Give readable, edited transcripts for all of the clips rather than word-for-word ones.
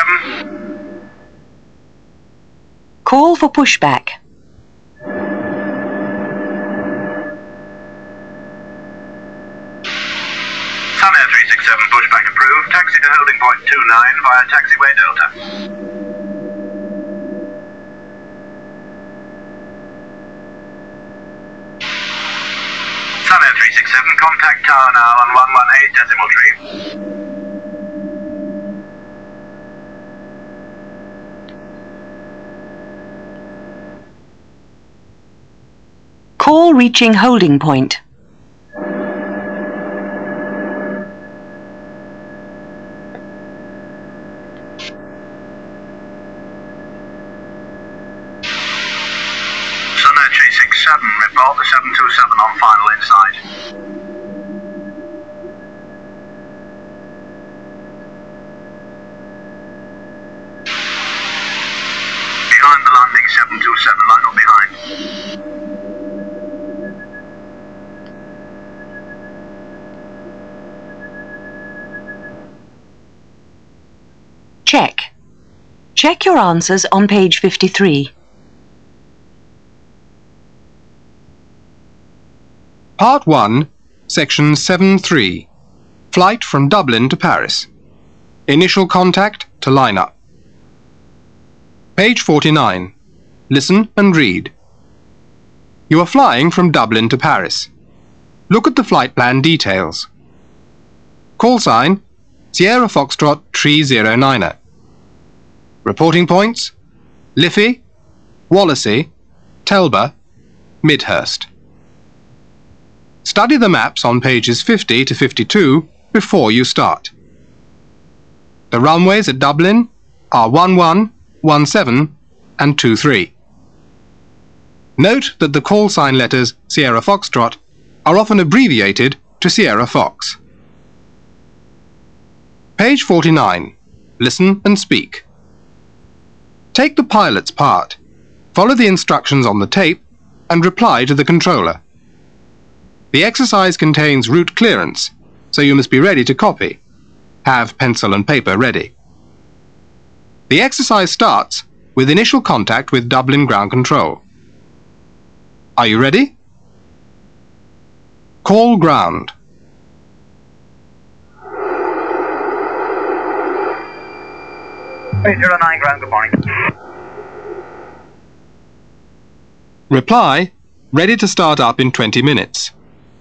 367. Call for pushback. Sunair 367, pushback approved. Taxi to holding point 29 via taxiway Delta. Sunair 367, contact tower now on 118.3. Call reaching holding point. Sunair 367, report the 727 on final inside. Behind the landing 727, line up behind. Check. Check your answers on page 53. Part 1, Section 7.3. Flight from Dublin to Paris. Initial contact to line up. Page 49. Listen and read. You are flying from Dublin to Paris. Look at the flight plan details. Call sign, Sierra Foxtrot 309er. Reporting points, Liffey, Wallasey, Telba, Midhurst. Study the maps on pages 50 to 52 before you start. The runways at Dublin are 11, 17 and 23. Note that the call sign letters Sierra Foxtrot are often abbreviated to Sierra Fox. Page 49. Listen and speak. Take the pilot's part. Follow the instructions on the tape and reply to the controller. The exercise contains route clearance, so you must be ready to copy. Have pencil and paper ready. The exercise starts with initial contact with Dublin Ground Control. Are you ready? Call ground. Hey, 09 ground, good morning. Reply, ready to start up in 20 minutes.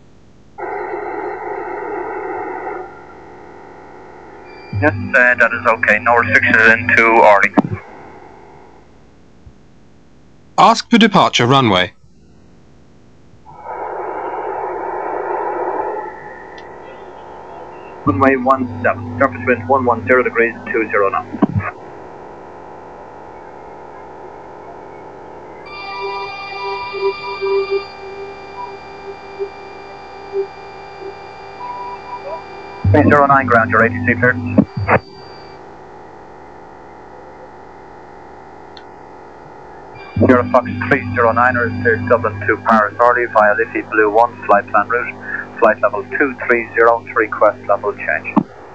Yes, that is okay. No restrictions into Orly. Ask for departure runway. Runway 17, surface wind 110 degrees, 20 knots. Base 09 ground, your ATC cleared. Sierra Fox 309er is cleared Dublin to Paris Orly via Liffey Blue 1 flight plan route, flight level 230, request level change.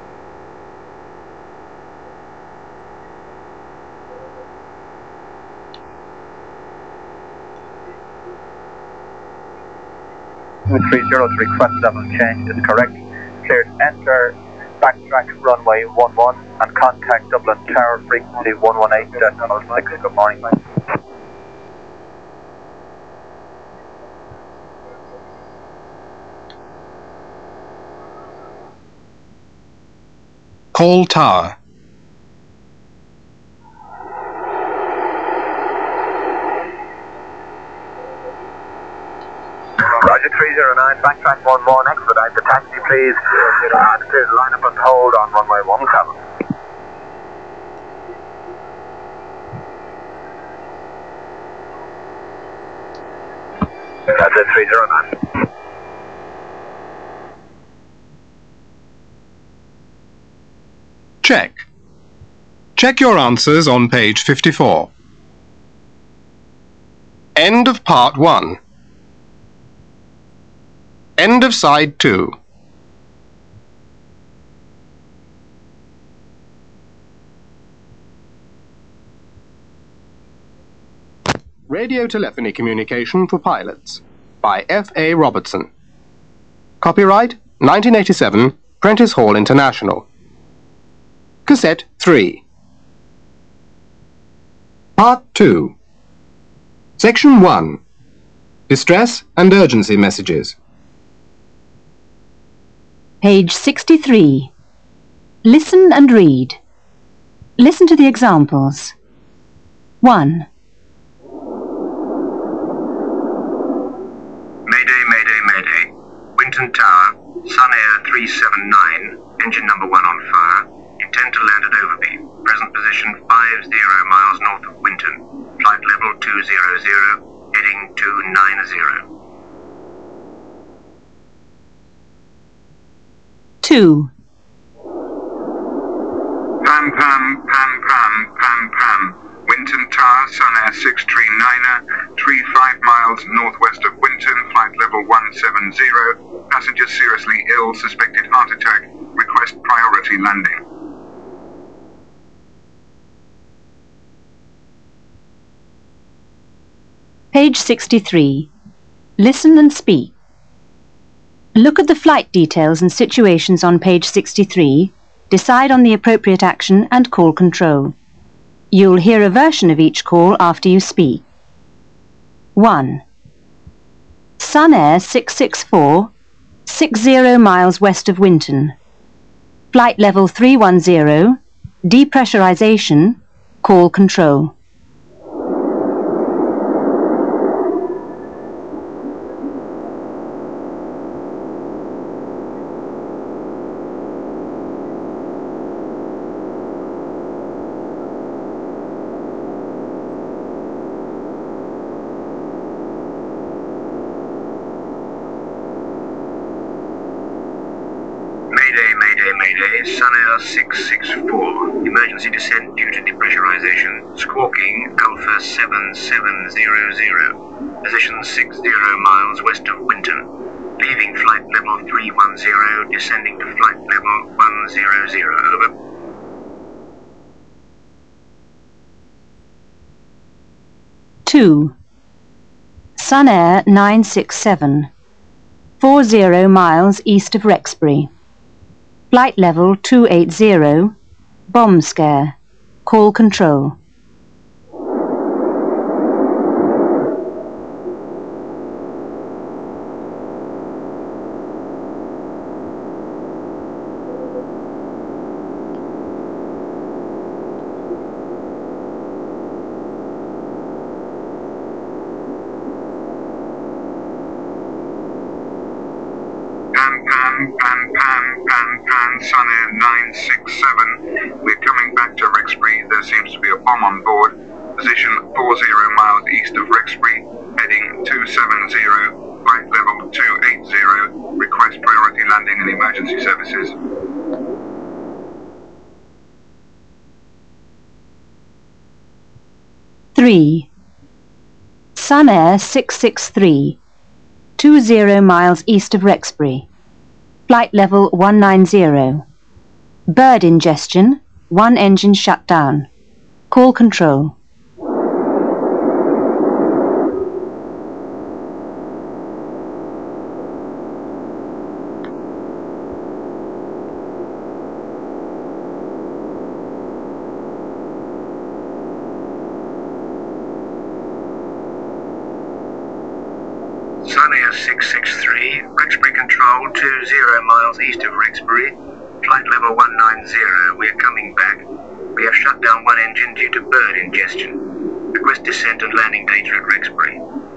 With 30, request level change is correct. Cleared, enter backtrack runway 11 and contact Dublin Tower frequency 118.6. Good morning. Call tower. Roger 309, backtrack 11, expedite the taxi please. Clear the line up and hold on runway 17. That's it, 309. Check. Check your answers on page 54. End of part 1. End of side 2. Radio Telephony Communication for Pilots by F.A. Robertson. Copyright 1987, Prentice Hall International. Cassette 3. Part 2. Section 1. Distress and Urgency Messages. Page 63. Listen and read. Listen to the examples. 1. Mayday, mayday, mayday. Winton Tower, Sun Air 379, engine number 1 on fire. Intend to land at Overby. Present position 50 miles north of Winton. Flight level 200, heading 290. 2. Pam, pam, pam, pam, pam, pam. Winton Tower, Sun Air 639er, 35 miles northwest of Winton, flight level 170. Passengers seriously ill, suspected heart attack. Request priority landing. Page 63. Listen and speak. Look at the flight details and situations on page 63, decide on the appropriate action and call control. You'll hear a version of each call after you speak. 1. Sun Air 664, 60 miles west of Winton. Flight level 310, depressurization, call control. Sun Air 664, emergency descent due to depressurization, squawking Alpha 7700, position 60 miles west of Winton, leaving flight level 310, descending to flight level 100, over. 2. Sun Air 967, 40 miles east of Rexbury. Flight level 280, bomb scare, call control. 'Sun Air 967, we're coming back to Rexbury. There seems to be a bomb on board. Position 40 miles east of Rexbury, heading 270, flight level 280, request priority landing and emergency services. 3. Sun Air 663, 20 miles east of Rexbury. Flight level 190. Bird ingestion, one engine shut down. Call control. 663, Rexbury Control, 20 miles east of Rexbury, flight level 190, we are coming back. We have shut down one engine due to bird ingestion. Request descent and landing data at Rexbury.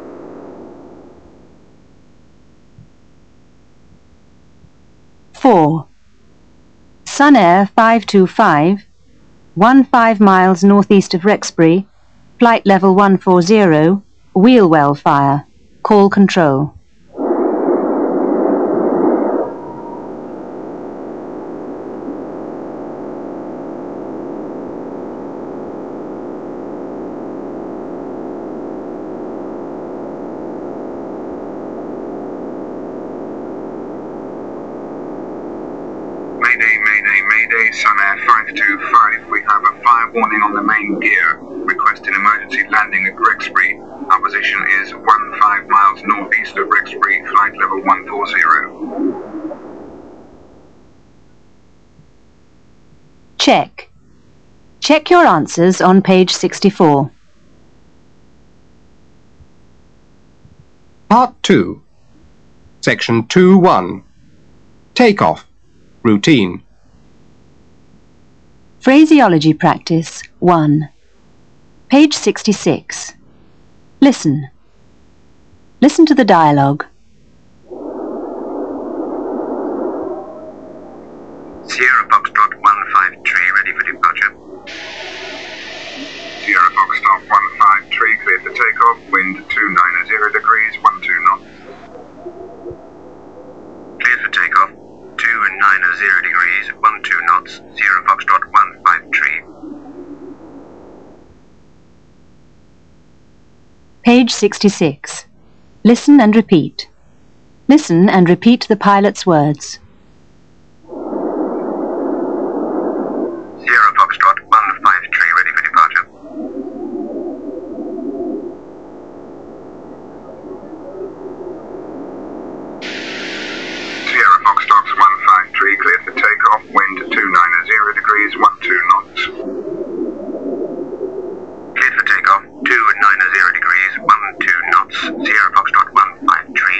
4. Sun Air 525, 15 miles northeast of Rexbury, flight level 140, wheel well fire, call control. 'Mayday, Sun Air 525. We have a fire warning on the main gear. Requesting emergency landing at Rexbury. position is 15 miles northeast of Rexbury, flight level 140. Check. Check your answers on page 64. Part 2. Section 2.1. Takeoff. Routine. Phraseology practice 1. Page 66. Listen. Listen to the dialogue. Sierra Foxtrot 153, ready for departure. Sierra Foxtrot 153, cleared for takeoff, wind 290 degrees, 12 knots. Cleared for takeoff, 290 degrees, 12 knots, Sierra Foxtrot 153. Page 66. Listen and repeat. Listen and repeat the pilot's words. Sierra Foxtrot 153, ready for departure. Sierra Foxtrot 153, cleared for takeoff, wind 290 degrees, 12 knots. Cleared for takeoff, 290 degrees, 12 knots, Sierra Foxtrot 153.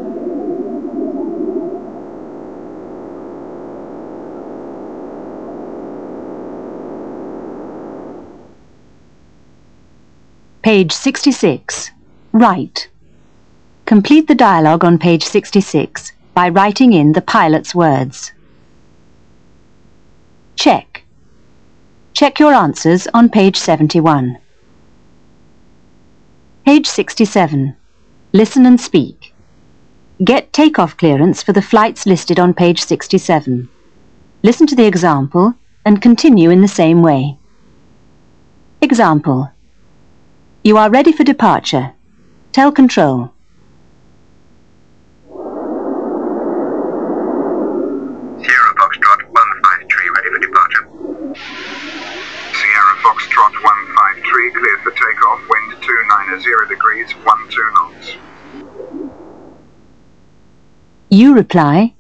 Page 66. Write. Complete the dialogue on page 66 by writing in the pilot's words. Check. Check your answers on page 71. Page 67. Listen and speak. Get takeoff clearance for the flights listed on page 67. Listen to the example and continue in the same way. Example. You are ready for departure. Tell control. Sierra Foxtrot 153, ready for departure. Sierra Foxtrot 153, cleared for takeoff, wind 290 degrees, 12 knots. You reply.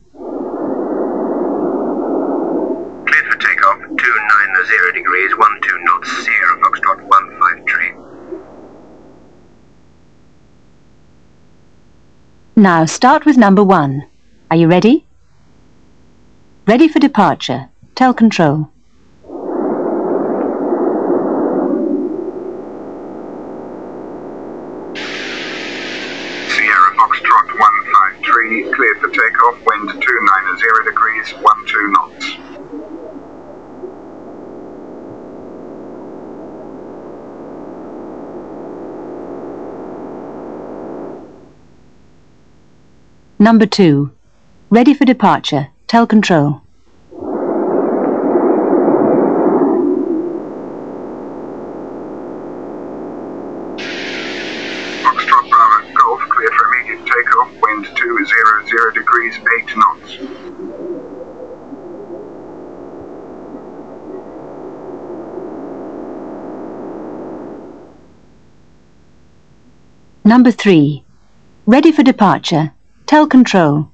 Cleared for takeoff, 290 degrees, 12 knots, Sierra Foxtrot 153. Now start with number 1. Are you ready? Ready for departure. Tell control. Sierra Foxtrot 153, cleared for takeoff, wind 290 degrees, 12 knots. Number 2. Ready for departure. Tell control. Foxtrot Bravo Golf, cleared for immediate takeoff, wind 200 degrees, 8 knots. Number 3. Ready for departure. Tell control.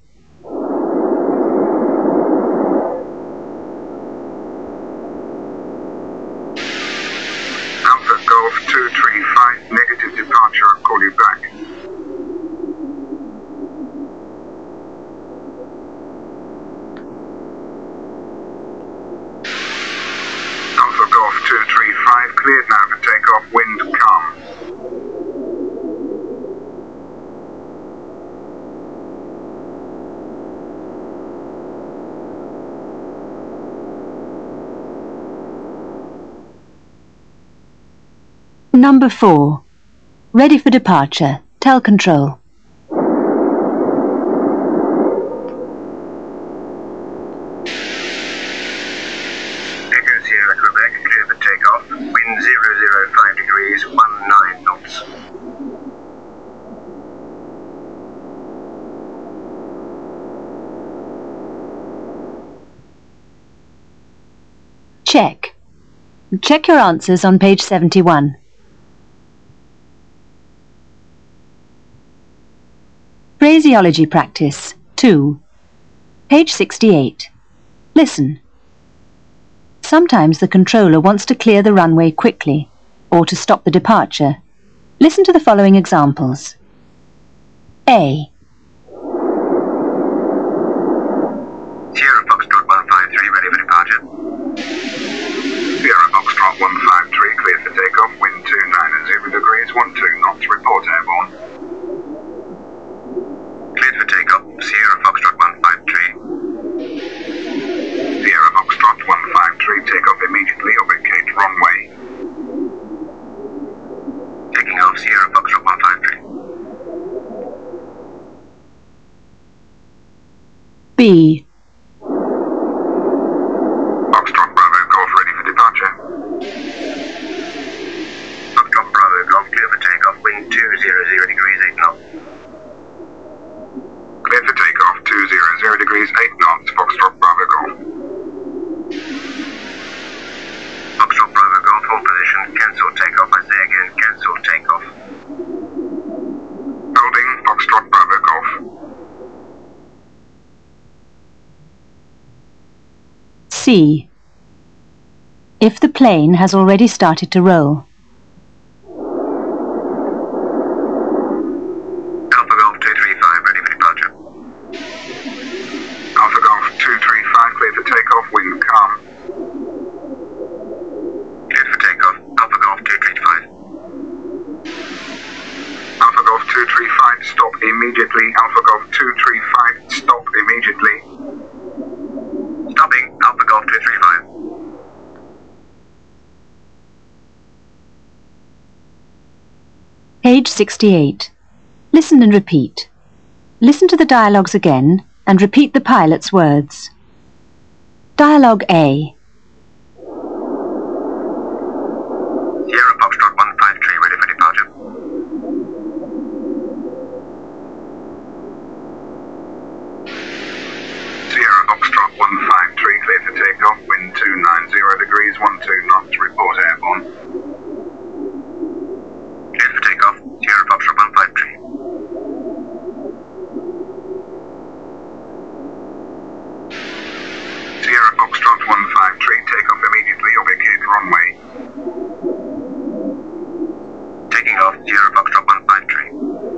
Alpha Golf 235, negative departure, I'll call you back. Alpha Golf 235, cleared now for takeoff, wind calm. Number 4. Ready for departure. Tell control. Echo Sierra Quebec, clear for takeoff, wind 005 degrees, 19 knots. Check. Check your answers on page 71. Phraseology practice 2. Page 68. Listen. Sometimes the controller wants to clear the runway quickly or to stop the departure. Listen to the following examples. A. Sierra Foxtrot 153, ready for departure. Sierra Foxtrot 153, cleared for takeoff, wind 29 degrees, 12 knots, report airborne. Cleared for takeoff, Sierra Foxtrot 153. Sierra Foxtrot 153, takeoff immediately, vacate runway. Taking off, Sierra Foxtrot 153. B. Foxtrot Bravo Golf ready for departure. Foxtrot Bravo Golf, clear for takeoff, wind 200 degrees, 8 knots. Cleared for takeoff, 200 degrees, 8 knots, Foxtrot Bravo Golf. Foxtrot Bravo Golf, hold position, cancel takeoff, I say again, cancel takeoff. Holding, Foxtrot Bravo Golf. C. If the plane has already started to roll. Alpha Golf 235, ready for departure. Alpha Golf 235, cleared for takeoff, wind calm. Cleared for takeoff, Alpha Golf 235. Alpha Golf 235, stop immediately, Alpha Golf 235, stop immediately. Stopping, Alpha Golf 235. Page 68. Listen and repeat. Listen to the dialogues again and repeat the pilot's words. Dialogue A. Sierra Foxtrot 153, ready for departure. Sierra Foxtrot 153, cleared for takeoff, wind 290 degrees, 12 knots, report airborne. Cleared for takeoff, Sierra Foxtrot 153. Sierra Foxtrot 153, takeoff immediately, vacate runway. Taking off, Sierra Foxtrot 153.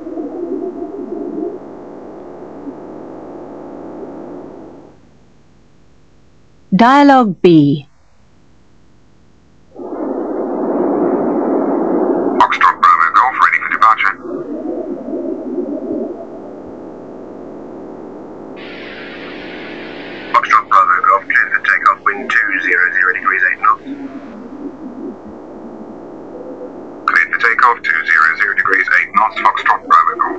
Dialogue B. Foxtrot Bravo Golf ready for departure. Foxtrot Bravo Golf, cleared for takeoff, wind 200 degrees, 8 knots. Cleared for takeoff, 200 degrees, 8 knots, Foxtrot Bravo Golf.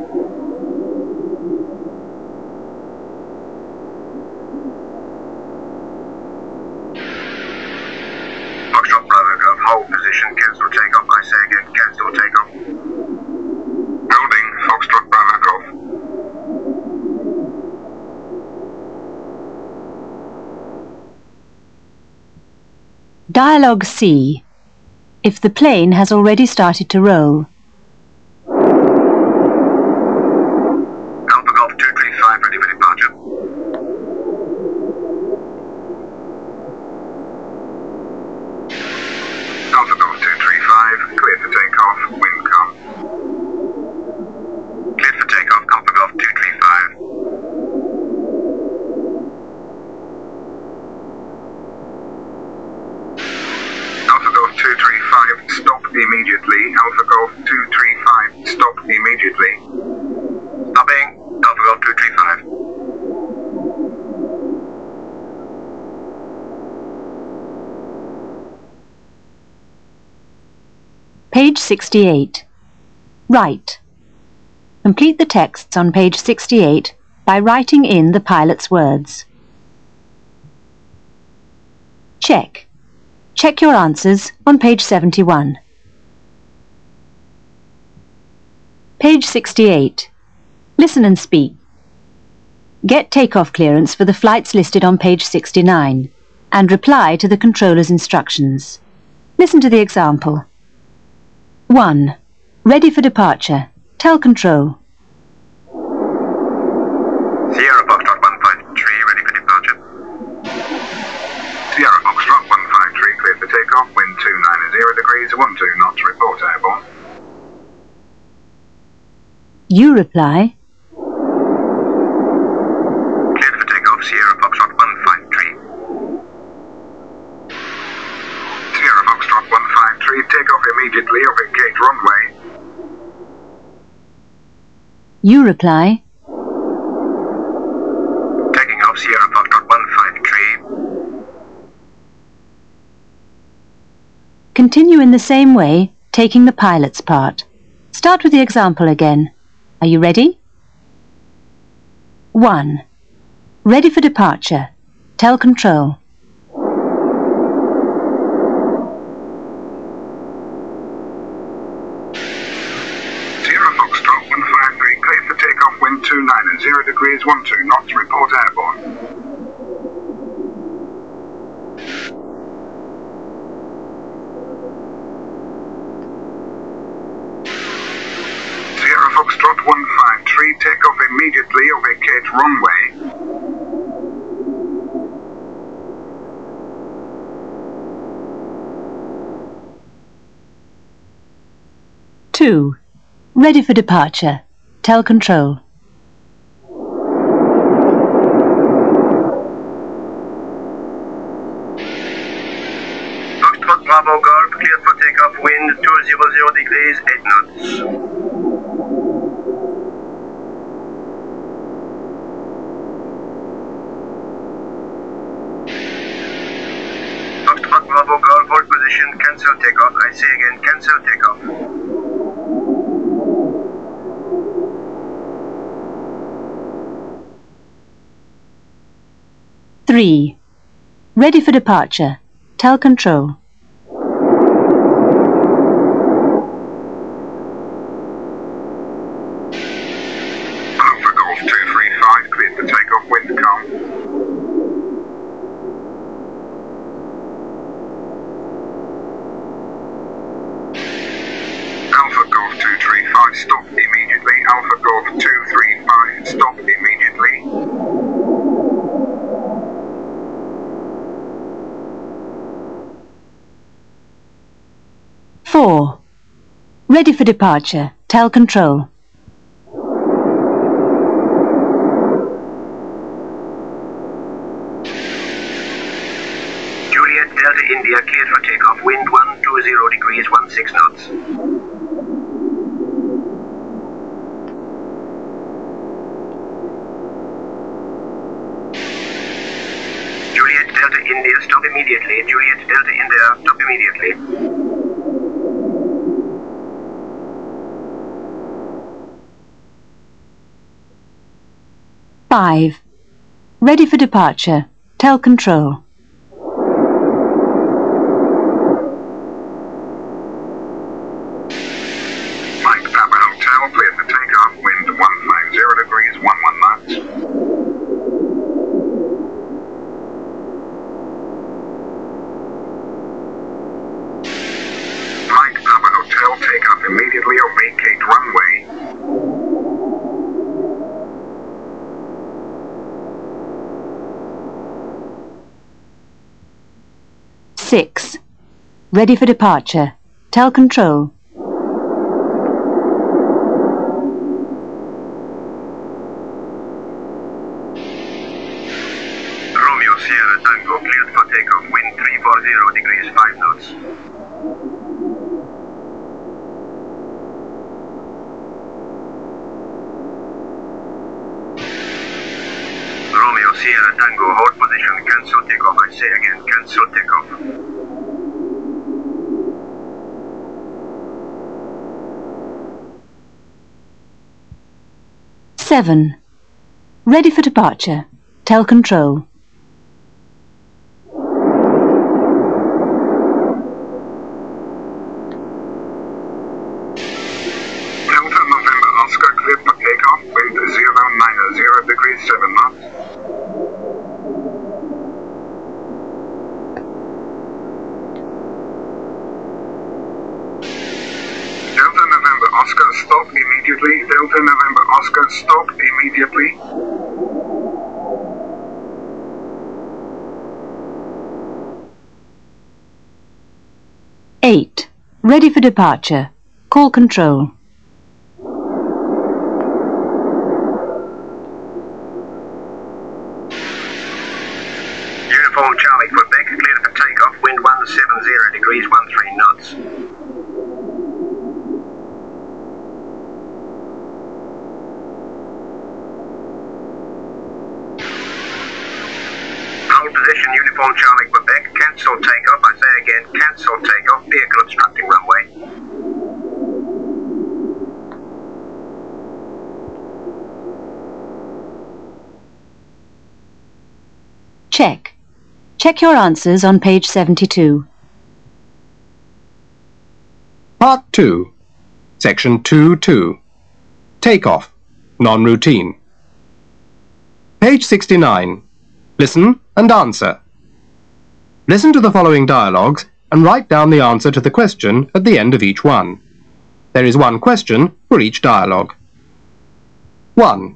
Foxtrot Bravo Golf, hold position, cancel takeoff, I say again, cancel takeoff. Holding, Foxtrot Bravo Golf. Dialogue C. If the plane has already started to roll. Alpha Golf 235, ready for departure. Alpha Golf 235, cleared for takeoff, wind calm. Cleared for takeoff, Alpha Golf 235. Alpha Golf 235, stop immediately, Alpha Golf 235, stop immediately. Stopping, Alpha Golf 235. Page 68. Write. Complete the texts on page 68 by writing in the pilot's words. Check. Check your answers on page 71. Page 68. Listen and speak. Get takeoff clearance for the flights listed on page 69 and reply to the controller's instructions. Listen to the example. 1. Ready for departure. Tell control. Sierra Foxtrot 153, ready for departure. Sierra Foxtrot 153, cleared for takeoff, wind 290 degrees, 12 knots, report airborne. You reply, Cleared for takeoff, Sierra Foxtrot 153. Sierra Foxtrot 153, takeoff immediately over gate runway. you reply, Taking off, Sierra Foxtrot 153. continue in the same way, taking the pilot's part. Start with the example again. Are you ready? 1. Ready for departure. Tell control. Sierra Foxtrot 153, cleared for takeoff, wind 290 degrees, 12 knots, report airborne. Sierra Foxtrot 153, takeoff immediately or vacate runway. 2. Ready for departure. Tell control. Foxtrot Bravo Golf, cleared for takeoff, wind 200 degrees, 8 knots. Foxtrot Bravo Golf, hold position, cancel takeoff. I say again, cancel takeoff. 3. Ready for departure. Tell control. Alpha Golf 235, cleared for takeoff, wind calm. Alpha Golf 235, stop immediately. Alpha Golf 235, stop immediately. Four. Ready for departure. Tell control. Juliet Delta India, cleared for takeoff, wind 120 degrees, 16 knots. Juliet Delta India, stop immediately. Juliet Delta India, stop immediately. Five. Ready for departure. Tell control. Mike Papa Hotel, cleared for takeoff, wind 150 degrees, 11 knots. Mike Papa Hotel, takeoff immediately or vacate runway. 6. Ready for departure. Tell control. Romeo Sierra Tango, cleared for takeoff, wind 340 degrees, 5 knots. Romeo Sierra Tango, hold position, cancel takeoff. I say again, cancel takeoff. 7. Ready for departure. Tell control. Delta November Oscar, cleared for takeoff, wind 090 degrees, 7 knots. Delta November Oscar, stop immediately. Delta November Oscar, stop immediately. 8. Ready for departure. Call control. Uniform Charlie, Quebec, cleared for takeoff, wind 170 degrees, 13 knots. Hold position, Uniform Charlie, Quebec, cancel takeoff, I say again, cancel takeoff, vehicle obstructing runway. Check. Check your answers on page 72. Part 2, Section 2.2. Takeoff, non-routine. Page 69. Listen and answer. Listen to the following dialogues and write down the answer to the question at the end of each one. There is one question for each dialogue. 1.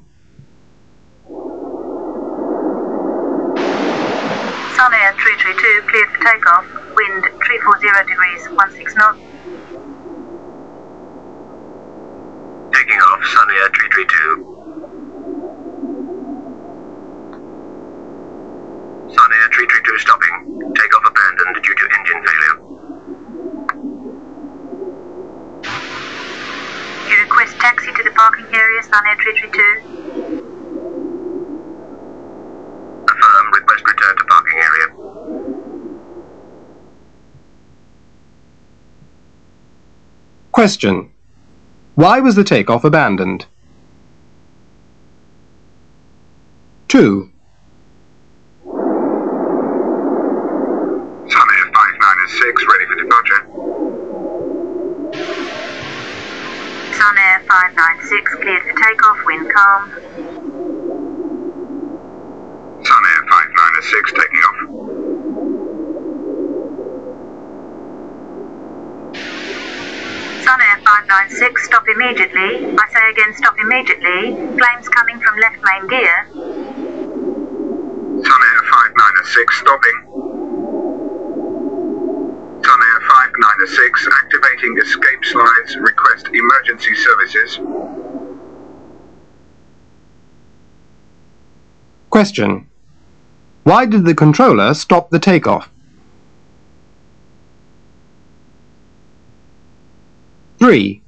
Sun Air 332 cleared for takeoff, wind 340 degrees, 16 knots. Taking off, Sun Air 332. Sun Air 332 stopping. Takeoff abandoned due to engine failure. You request taxi to the parking area, Sun Air 332. Affirm, request return to parking area. Question. Why was the takeoff abandoned? 2. Sun Air 596, ready for departure. Sun Air 596 cleared for takeoff, wind calm. Sun Air 596 taking off. Sun Air 596, stop immediately. I say again, stop immediately. Flames coming from left main gear. Sun Air 596 stopping. Sun Air 596 activating escape slides, request emergency services. Question. Why did the controller stop the takeoff? 3.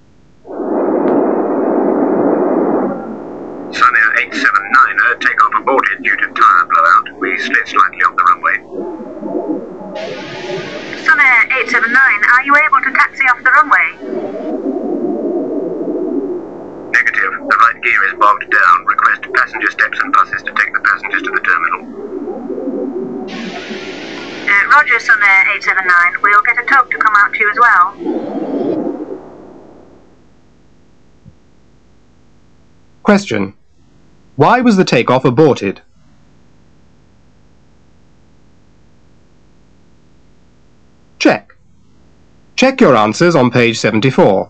Sun Air 879, takeoff aborted due to tyre blowout. We slid slightly off the runway. Sun Air 879, are you able to taxi off the runway? Negative. The right gear is bogged down. Request passenger steps and buses to take the passengers to the terminal. Roger, Sun Air 879. We'll get a tug to come out to you as well. Question. Why was the takeoff aborted? 'Check. Check your answers on page 74.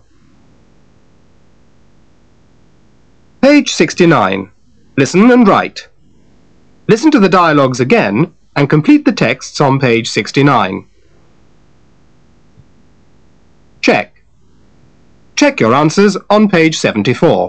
Page 69. Listen and write. Listen to the dialogues again and complete the texts on page 69. Check. Check your answers on page 74.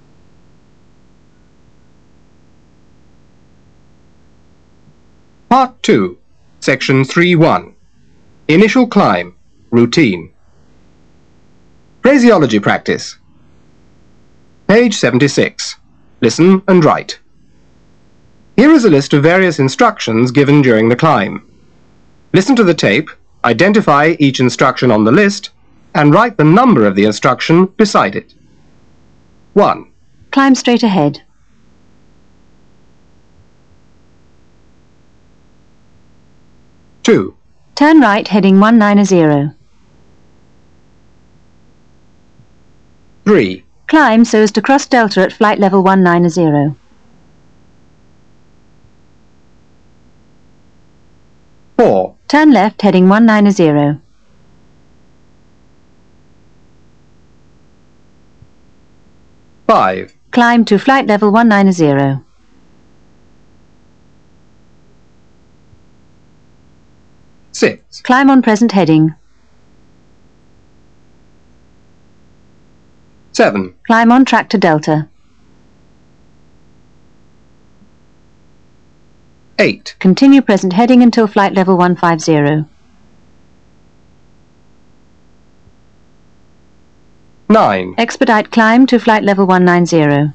Part 2, Section 3.1. Initial climb, routine. Phraseology practice. Page 76. Listen and write. Here is a list of various instructions given during the climb. Listen to the tape, identify each instruction on the list, and write the number of the instruction beside it. 1. Climb straight ahead. 2. Turn right heading 190. 3. Climb so as to cross delta at flight level 190. 4. Turn left heading 190. 5. Climb to flight level 190. 6. Climb on present heading. 7. Climb on track to Delta. 8. Continue present heading until flight level 150. 9. Expedite climb to flight level 190.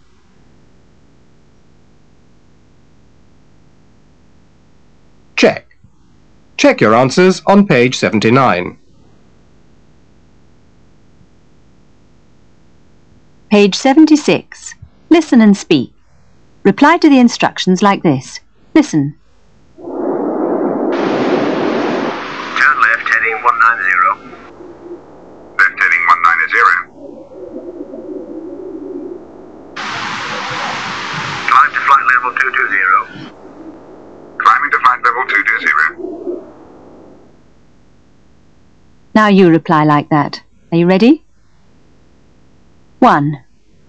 Check. Check your answers on page 79. Page 76. Listen and speak. Reply to the instructions like this. Listen. Turn left heading 190. Left heading 190. Climb to flight level 220. Climbing to flight level 220. Now you reply like that. Are you ready? 1.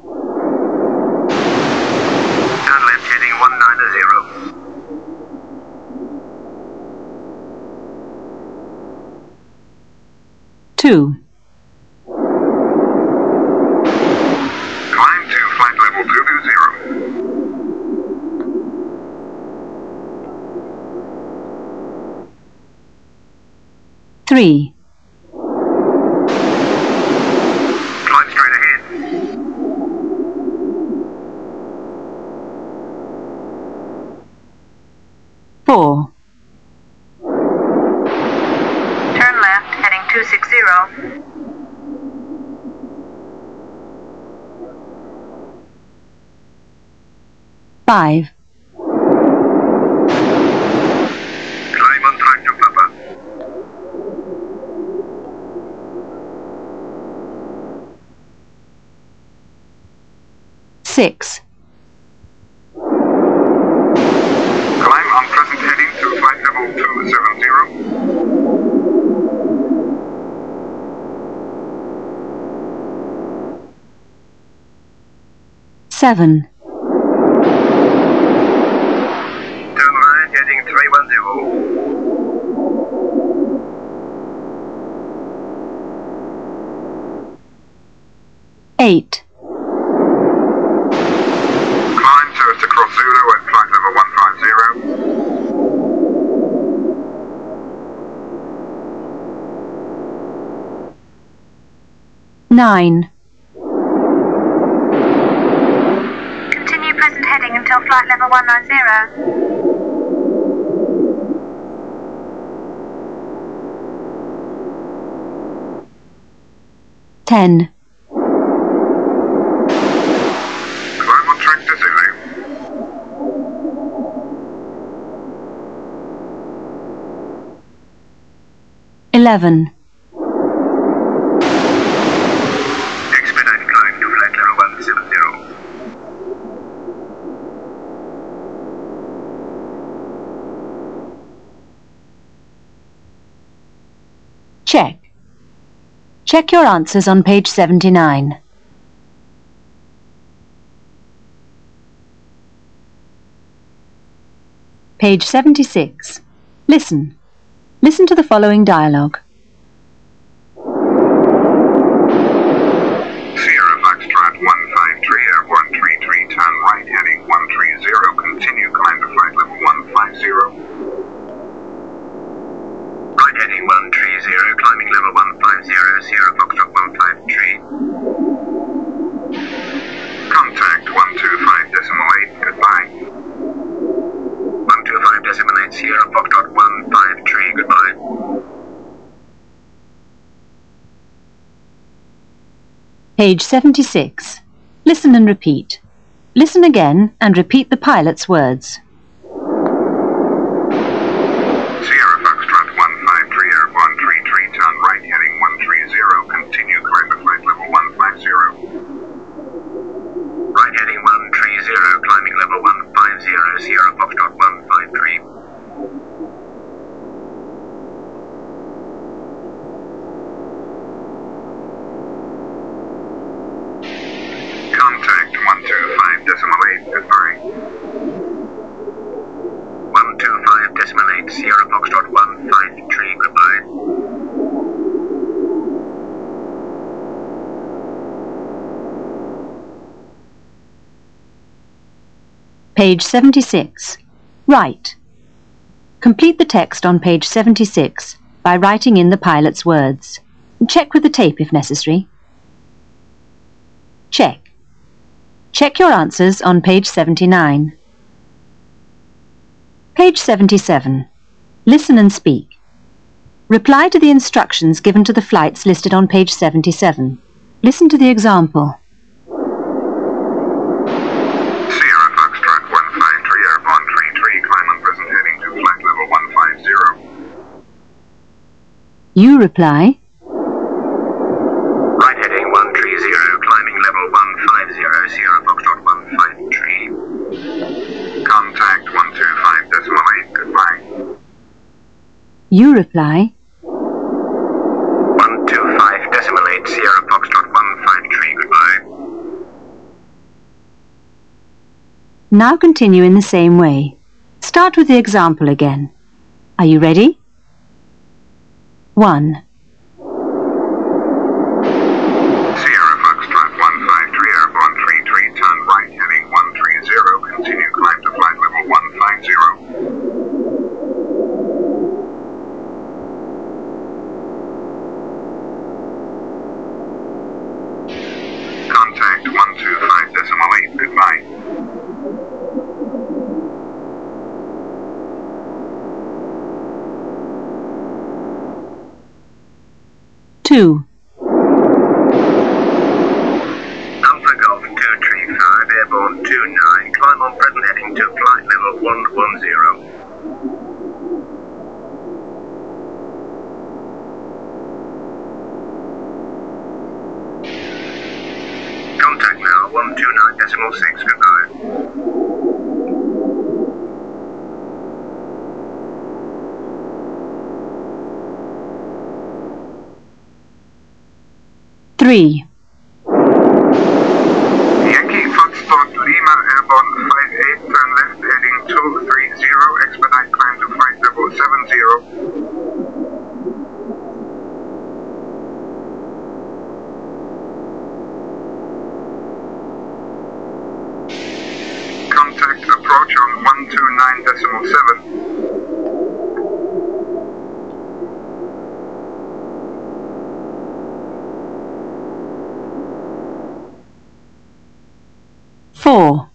Turn left heading 190. 2. Climb to flight level 220. 3. Climb straight ahead. 4. Turn left, heading 260. 5. Climb on track to Papa. 6. Climb on present heading to flight level 270. 7. Turn right heading 310. 8. Climb to cross Zulu at flight level 150. 9. Continue present heading until flight level 190. 10. Climb on track to Zulu. 11. Expedite climb to flight level 170. Check. Check your answers on page 79. Page 76. Listen. Listen to the following dialogue. Sierra Foxtrot 153 at 133, turn right heading 130, continue climb to flight level 150. Right heading 130, climbing level 150, Sierra Foxtrot 153. Contact 125.8, goodbye. 125.8, Sierra Foxtrot 153, goodbye. Page 76. Listen and repeat. Listen again and repeat the pilot's words. Sierra Foxtrot 153 at 133, turn right heading 130, continue climb to flight level 150. Right heading 130, climbing level 150, Sierra Foxtrot 153. Contact 125.8, goodbye. Page 76. Write. Complete the text on page 76 by writing in the pilot's words. Check with the tape if necessary. Check. Check your answers on page 79. Page 77. Listen and speak. Reply to the instructions given to the flights listed on page 77. Listen to the example. Sierra Foxtrot 153 airborne 33, climb on present heading to flight level 150. You reply. Right heading 130, climbing level 150, Sierra Foxtrot 153. Contact 125.8, goodbye. You reply. 125.8, Sierra Foxtrot 153, goodbye. Now continue in the same way. Start with the example again. Are you ready? 1. Sierra Foxtrot 153 airborne 33, turn right heading 130, continue climb to flight level 150. Contact 125.8, goodbye. Two. Alpha Golf 235, airborne 29, climb on present heading to flight level 110. Contact now 129.6, goodbye. Three. Yankee Foxtrot Lima airborne 58, turn left heading 230, expedite climb to flight level 70. Contact approach on 129.7. Four.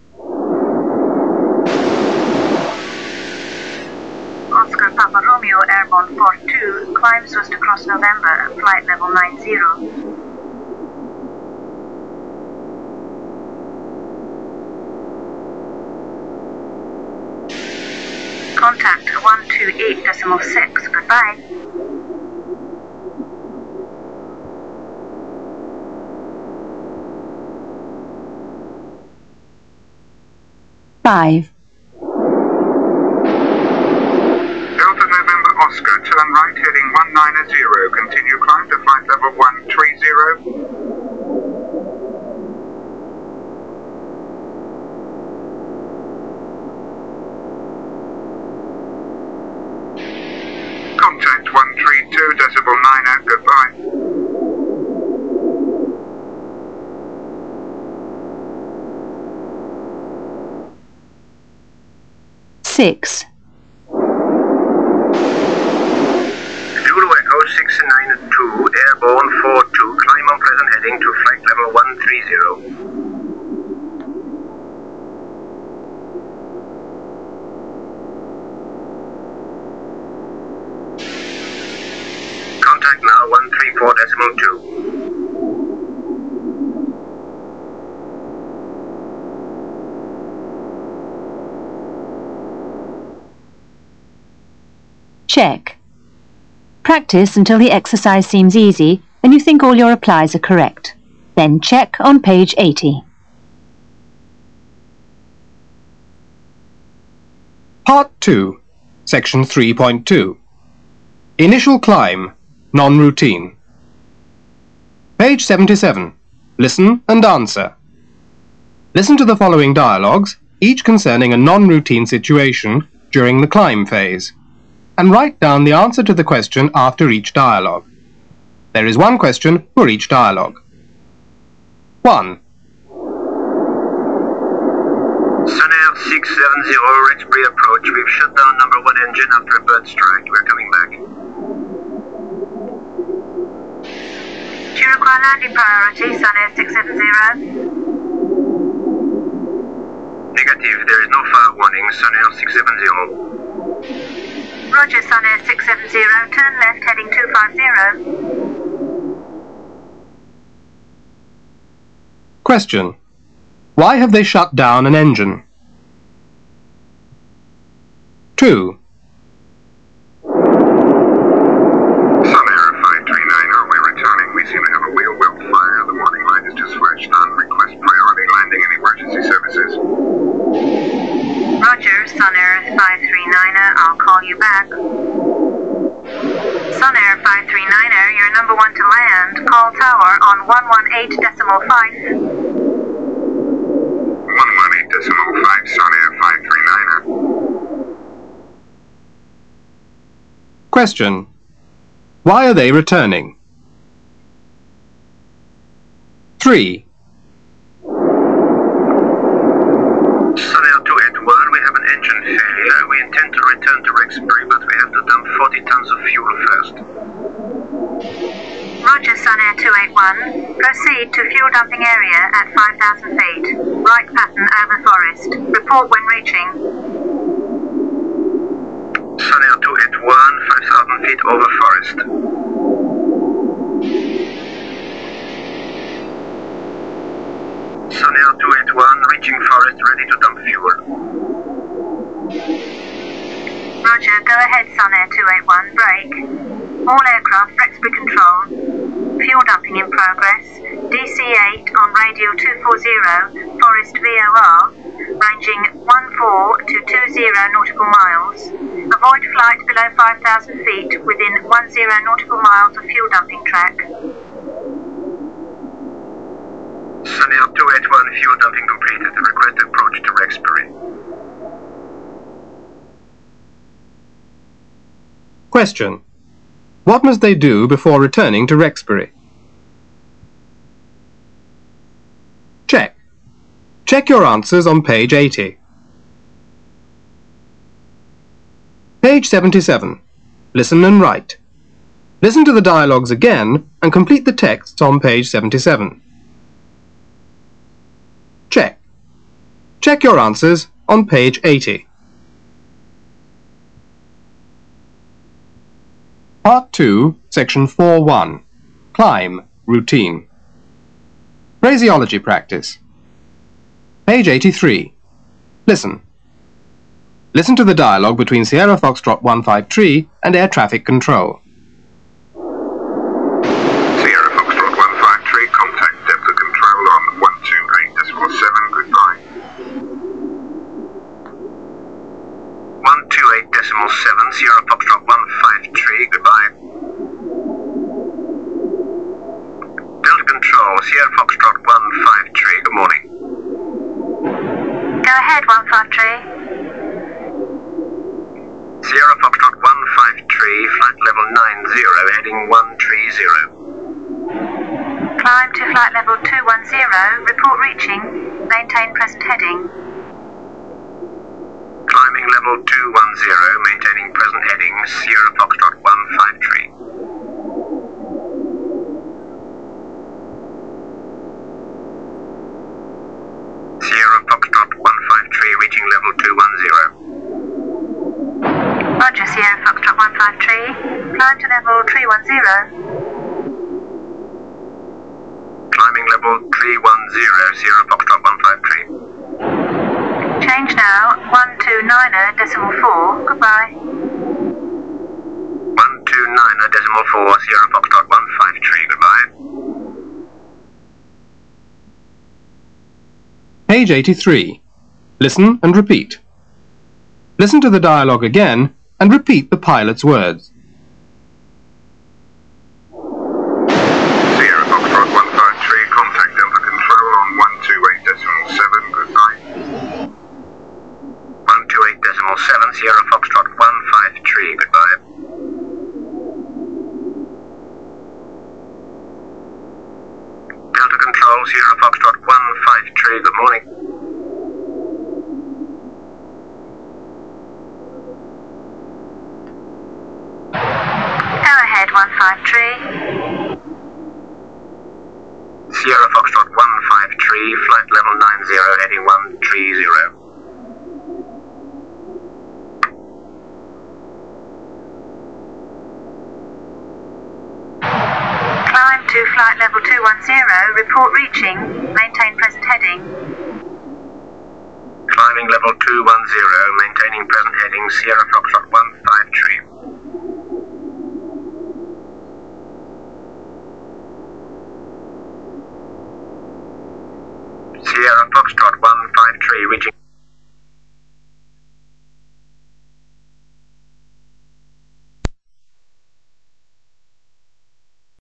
Oscar Papa Romeo airborne 42, climbs just across November, flight level 90. Contact 128.6, goodbye. Five. Delta November Oscar, turn right heading 190, continue climb to flight level 130. Contact 132.9, goodbye. Six. Zulu Echo 692, airborne 42, climb on present heading to flight level 130. Contact now 134.2. Check. Practice until the exercise seems easy and you think all your replies are correct. Then check on page 80. Part 2, Section 3.2. Initial climb, non-routine. Page 77. Listen and answer. Listen to the following dialogues, each concerning a non-routine situation during the climb phase, and write down the answer to the question after each dialogue. There is one question for each dialogue. 1. Sun Air 670 Rexbury approach. We've shut down number 1 engine after a bird strike. We're coming back. Do you require landing priority, Sun Air 670? Negative. There is no fire warning. Sun Air 670. Roger, Sun Air 670. Turn left heading 250. Question. Why have they shut down an engine? 2. Sun Air 539, are we returning? We seem to have a wheel well fire. The warning light is just flashed on. Request priority landing and emergency services. Roger, Sun Air 539er, I'll call you back. Sun Air 539er, you're number 1 to land. Call tower on 118.5. 118.5, Sun Air 539er. Question. Why are they returning? 3. Sun Air 281, we have an engine failure. We intend to return to Rexbury, but we have to dump 40 tons of fuel first. Roger, Sun Air 281. Proceed to fuel dumping area at 5,000 feet. Right pattern over forest. Report when reaching. Sun Air 281, 5,000 feet over forest. Sun Air 281, reaching forest, ready to dump fuel. Roger, go ahead, Sun Air 281. Brake. All aircraft, Rexbury control. Fuel dumping in progress. DC-8 on radio 240, Forest VOR, ranging 14 to 20 nautical miles. Avoid flight below 5,000 feet within 10 nautical miles of fuel dumping track. Sun Air 281, fuel dumping completed. Request approach to Rexbury. Question. What must they do before returning to Rexbury? Check. Check your answers on page 80. Page 77. Listen and write. Listen to the dialogues again and complete the texts on page 77. Check. Check your answers on page 80. Part 2, Section 4.1. Climb, Routine. Phraseology practice. Page 83. Listen. Listen to the dialogue between Sierra Foxtrot 153 and Air Traffic Control. Sierra Foxtrot 153, contact Delta Control on 128.7, goodbye. 128.7, Sierra Foxtrot 153, goodbye. Delta Control, Sierra Foxtrot 153, good morning. Go ahead, 153. Sierra Foxtrot 153, flight level 90, heading 130. Climb to flight level 210, report reaching, maintain present heading. Climbing level 210, maintaining present heading, Sierra Foxtrot 153. Sierra Foxtrot 153, reaching level 210. Roger, Sierra Foxtrot 153. Climb to level 310. Climbing level 310, Sierra Foxtrot 153. Change now, 129.4, goodbye. 129.4, Sierra Foxtrot 153, goodbye. Page 83. Listen and repeat. Listen to the dialogue again and repeat the pilot's words. Sierra Foxtrot 153, contact Delta Control on 128.7, goodbye. 128.7, Sierra Foxtrot 153, goodbye. Delta Control, Sierra Foxtrot 153, good morning. tree. Sierra Foxtrot 15 tree, flight level 90, heading 130. Climb to flight level 210, report reaching, maintain present heading. Climbing level 210, maintaining present heading, Sierra Foxtrot 15 tree. Sierra Foxtrot 15 tree, reaching